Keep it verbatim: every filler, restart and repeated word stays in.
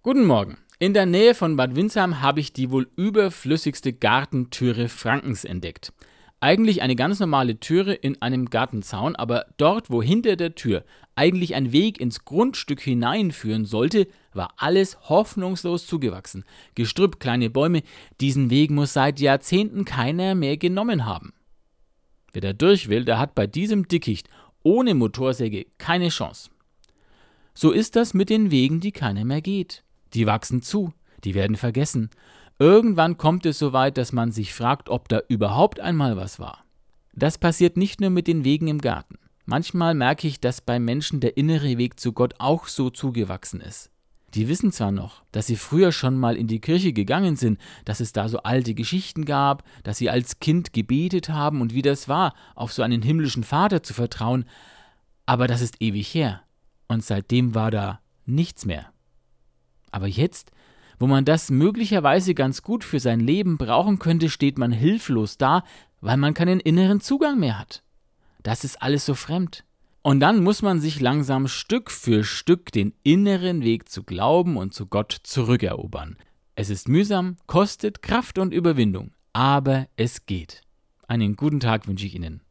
Guten Morgen. In der Nähe von Bad Windsheim habe ich die wohl überflüssigste Gartentüre Frankens entdeckt. Eigentlich eine ganz normale Türe in einem Gartenzaun, aber dort, wo hinter der Tür eigentlich ein Weg ins Grundstück hineinführen sollte, war alles hoffnungslos zugewachsen. Gestrüpp, kleine Bäume, diesen Weg muss seit Jahrzehnten keiner mehr genommen haben. Wer da durch will, der hat bei diesem Dickicht ohne Motorsäge keine Chance. So ist das mit den Wegen, die keiner mehr geht. Die wachsen zu, die werden vergessen. Irgendwann kommt es so weit, dass man sich fragt, ob da überhaupt einmal was war. Das passiert nicht nur mit den Wegen im Garten. Manchmal merke ich, dass bei Menschen der innere Weg zu Gott auch so zugewachsen ist. Die wissen zwar noch, dass sie früher schon mal in die Kirche gegangen sind, dass es da so alte Geschichten gab, dass sie als Kind gebetet haben und wie das war, auf so einen himmlischen Vater zu vertrauen, aber das ist ewig her und seitdem war da nichts mehr. Aber jetzt, wo man das möglicherweise ganz gut für sein Leben brauchen könnte, steht man hilflos da, weil man keinen inneren Zugang mehr hat. Das ist alles so fremd. Und dann muss man sich langsam Stück für Stück den inneren Weg zu Glauben und zu Gott zurückerobern. Es ist mühsam, kostet Kraft und Überwindung, aber es geht. Einen guten Tag wünsche ich Ihnen.